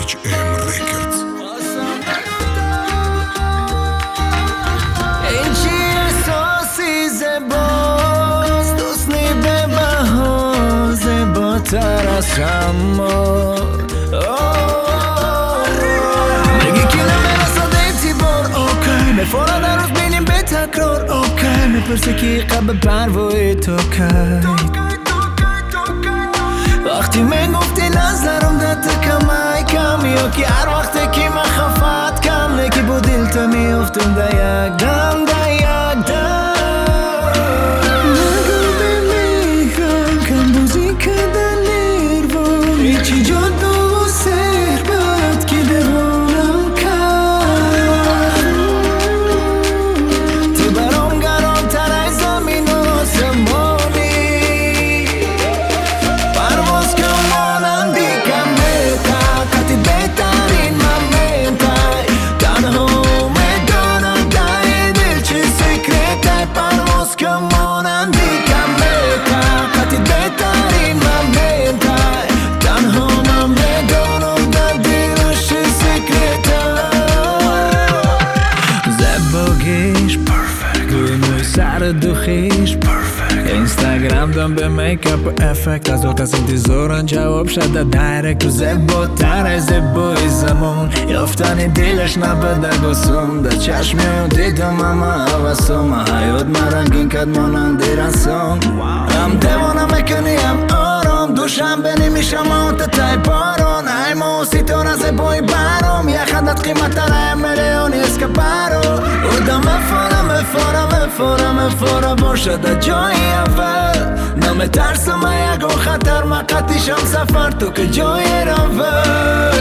HM Records. این چی احساسی زباست دوستنی به بها زباتر از همه میگی که نمیرساده تیبار اوکی مفارا در روز بینیم به تکرار اوکی میپرسه که قبل پروای تو کی وقتی میگفتی نظرم دت کمای کم یا که هر وقت که من خفت کم نکی با دلتا میافتم در یک دم در یک دم نگو بمیخم کم بازی کردن نیروان ایچی جادو و سربت که درونم کرد تو برام گرام تر از زمین و آسمانی پرواز کن مانندی کم بهتر قطعی بهترین مومنتای تنها میدانم در دل چه سکرتای پرواز کن مانندی کم بهتر قطعی بهترین مومنتای تنها من میدانم در دل چه سکرتای زباگیش پرفکت روی موی سر دوخیش پرفکت اینستاگرام دم به میکاپ و افکت از وقت از انتظارن جواب شد در دایرکت و زباتر از زبای زمان یافتن دلش نبده گسون در چشمی و دیدم اما حواسم حیات مرنگین کد مانندی رسان هم دیوانه میکنی هم آرام دوشنبه نمیشم آنت تای باران ای موسی تو از زبای برام یه خندت قیمت تر میلیونی اسکپارو بودم مفارا باشد در جای اول نمیترسم یک خطر من قطیشم سفر تو که جای اول